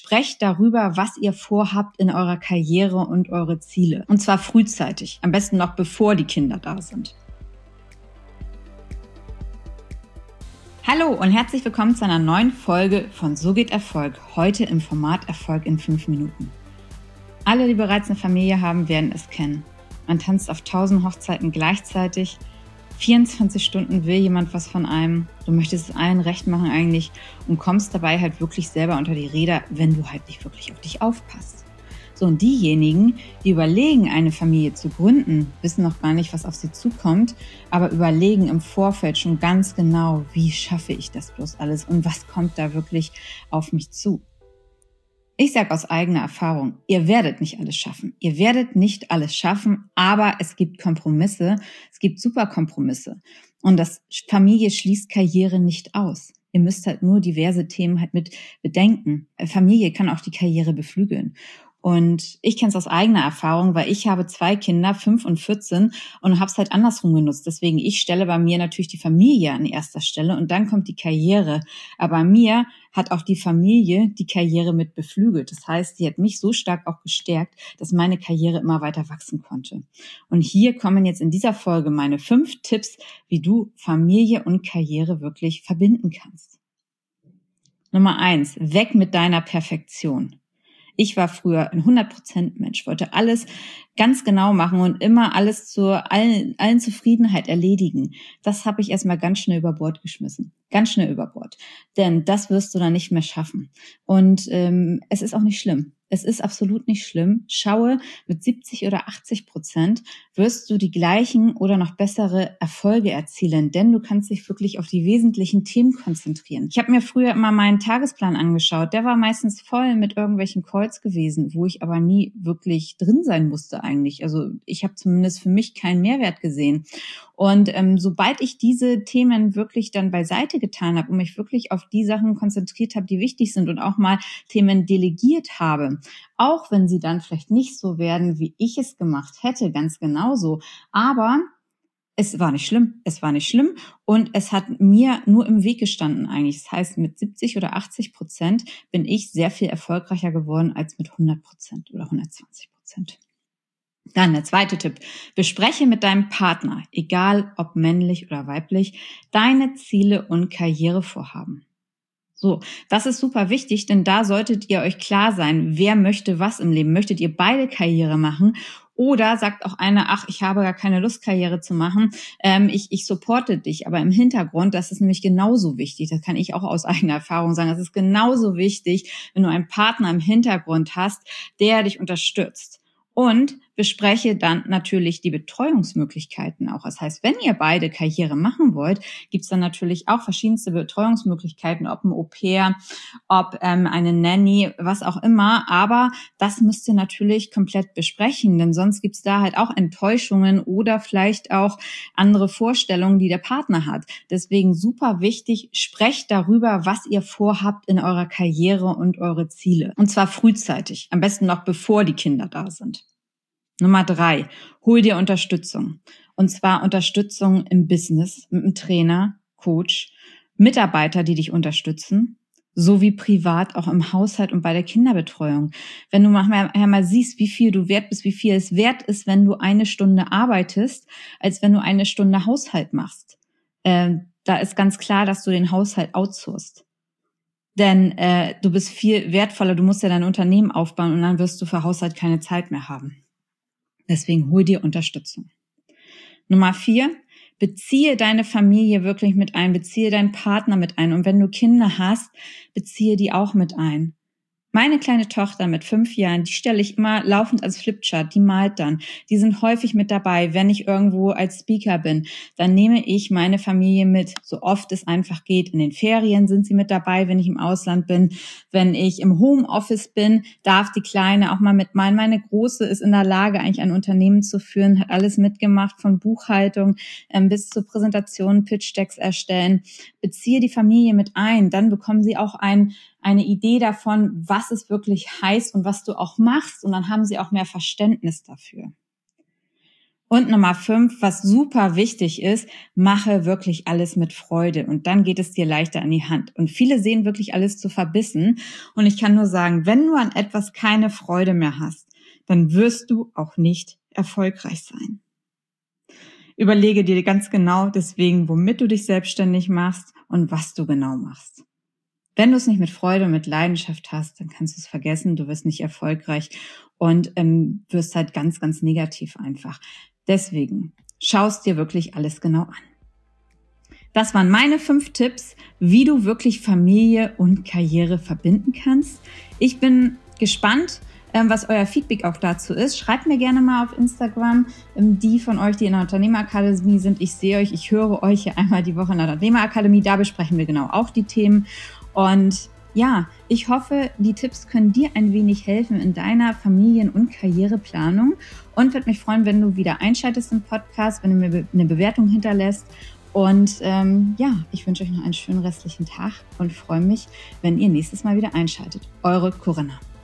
sprecht darüber, was ihr vorhabt in eurer Karriere und eure Ziele. Und zwar frühzeitig, am besten noch bevor die Kinder da sind. Hallo und herzlich willkommen zu einer neuen Folge von So geht Erfolg, heute im Format Erfolg in 5 Minuten. Alle, die bereits eine Familie haben, werden es kennen. Man tanzt auf 1000 Hochzeiten gleichzeitig, 24 Stunden will jemand was von einem, du möchtest es allen recht machen eigentlich und kommst dabei halt wirklich selber unter die Räder, wenn du halt nicht wirklich auf dich aufpasst. So, und diejenigen, die überlegen, eine Familie zu gründen, wissen noch gar nicht, was auf sie zukommt, aber überlegen im Vorfeld schon ganz genau, wie schaffe ich das bloß alles und was kommt da wirklich auf mich zu. Ich sage aus eigener Erfahrung, ihr werdet nicht alles schaffen. Ihr werdet nicht alles schaffen, aber es gibt Kompromisse, es gibt super Kompromisse. Und das Familie schließt Karriere nicht aus. Ihr müsst halt nur diverse Themen halt mit bedenken. Familie kann auch die Karriere beflügeln. Und ich kenne es aus eigener Erfahrung, weil ich habe 2 Kinder, 5 und 14 und habe es halt andersrum genutzt. Deswegen, ich stelle bei mir natürlich die Familie an erster Stelle und dann kommt die Karriere. Aber bei mir hat auch die Familie die Karriere mit beflügelt. Das heißt, sie hat mich so stark auch gestärkt, dass meine Karriere immer weiter wachsen konnte. Und hier kommen jetzt in dieser Folge meine 5 Tipps, wie du Familie und Karriere wirklich verbinden kannst. Nummer 1, weg mit deiner Perfektion. Ich war früher ein 100% Mensch, wollte alles ganz genau machen und immer alles zur allen Zufriedenheit erledigen. Das habe ich erstmal ganz schnell über Bord geschmissen. Ganz schnell über Bord. Denn das wirst du dann nicht mehr schaffen. Und es ist auch nicht schlimm. Es ist absolut nicht schlimm. Schaue, mit 70 oder 80% wirst du die gleichen oder noch bessere Erfolge erzielen, denn du kannst dich wirklich auf die wesentlichen Themen konzentrieren. Ich habe mir früher immer meinen Tagesplan angeschaut. Der war meistens voll mit irgendwelchen Calls gewesen, wo ich aber nie wirklich drin sein musste eigentlich. Also ich habe zumindest für mich keinen Mehrwert gesehen. Und sobald ich diese Themen wirklich dann beiseite getan habe und mich wirklich auf die Sachen konzentriert habe, die wichtig sind und auch mal Themen delegiert habe, auch wenn sie dann vielleicht nicht so werden, wie ich es gemacht hätte, ganz genauso, aber es war nicht schlimm, und es hat mir nur im Weg gestanden eigentlich. Das heißt, mit 70 oder 80% bin ich sehr viel erfolgreicher geworden als mit 100% oder 120%. Dann der zweite Tipp. Bespreche mit deinem Partner, egal ob männlich oder weiblich, deine Ziele und Karrierevorhaben. So, das ist super wichtig, denn da solltet ihr euch klar sein, wer möchte was im Leben. Möchtet ihr beide Karriere machen? Oder sagt auch einer, ach, ich habe gar keine Lust, Karriere zu machen, ich supporte dich. Aber im Hintergrund, das ist nämlich genauso wichtig, das kann ich auch aus eigener Erfahrung sagen, das ist genauso wichtig, wenn du einen Partner im Hintergrund hast, der dich unterstützt. Und bespreche dann natürlich die Betreuungsmöglichkeiten auch. Das heißt, wenn ihr beide Karriere machen wollt, gibt's dann natürlich auch verschiedenste Betreuungsmöglichkeiten, ob ein Au-pair, ob eine Nanny, was auch immer. Aber das müsst ihr natürlich komplett besprechen, denn sonst gibt's da halt auch Enttäuschungen oder vielleicht auch andere Vorstellungen, die der Partner hat. Deswegen super wichtig, sprecht darüber, was ihr vorhabt in eurer Karriere und eure Ziele. Und zwar frühzeitig, am besten noch bevor die Kinder da sind. Nummer 3, hol dir Unterstützung. Und zwar Unterstützung im Business, mit einem Trainer, Coach, Mitarbeiter, die dich unterstützen, sowie privat auch im Haushalt und bei der Kinderbetreuung. Wenn du mal siehst, wie viel du wert bist, wie viel es wert ist, wenn du 1 Stunde arbeitest, als wenn du 1 Stunde Haushalt machst. Da ist ganz klar, dass du den Haushalt outsourcest. Denn du bist viel wertvoller, du musst ja dein Unternehmen aufbauen und dann wirst du für Haushalt keine Zeit mehr haben. Deswegen hol dir Unterstützung. Nummer 4, beziehe deine Familie wirklich mit ein, beziehe deinen Partner mit ein. Und wenn du Kinder hast, beziehe die auch mit ein. Meine kleine Tochter mit 5 Jahren, die stelle ich immer laufend als Flipchart, die malt dann. Die sind häufig mit dabei. Wenn ich irgendwo als Speaker bin, dann nehme ich meine Familie mit, so oft es einfach geht. In den Ferien sind sie mit dabei, wenn ich im Ausland bin. Wenn ich im Homeoffice bin, darf die Kleine auch mal mitmalen. Meine Große ist in der Lage, eigentlich ein Unternehmen zu führen, hat alles mitgemacht, von Buchhaltung bis zur Präsentation, Pitch-Decks erstellen. Beziehe die Familie mit ein, dann bekommen sie auch eine Idee davon, was es wirklich heißt und was du auch machst. Und dann haben sie auch mehr Verständnis dafür. Und Nummer 5, was super wichtig ist, mache wirklich alles mit Freude und dann geht es dir leichter in die Hand. Und viele sehen wirklich alles zu verbissen und ich kann nur sagen, wenn du an etwas keine Freude mehr hast, dann wirst du auch nicht erfolgreich sein. Überlege dir ganz genau deswegen, womit du dich selbstständig machst und was du genau machst. Wenn du es nicht mit Freude und mit Leidenschaft hast, dann kannst du es vergessen, du wirst nicht erfolgreich und wirst halt ganz, ganz negativ einfach. Deswegen schaust dir wirklich alles genau an. Das waren meine 5 Tipps, wie du wirklich Familie und Karriere verbinden kannst. Ich bin gespannt, was euer Feedback auch dazu ist. Schreibt mir gerne mal auf Instagram, die von euch, die in der Unternehmerakademie sind. Ich sehe euch, ich höre euch hier einmal die Woche in der Unternehmerakademie. Da besprechen wir genau auch die Themen. Und ja, ich hoffe, die Tipps können dir ein wenig helfen in deiner Familien- und Karriereplanung und würde mich freuen, wenn du wieder einschaltest im Podcast, wenn du mir eine Bewertung hinterlässt. Und ich wünsche euch noch einen schönen restlichen Tag und freue mich, wenn ihr nächstes Mal wieder einschaltet. Eure Corinna.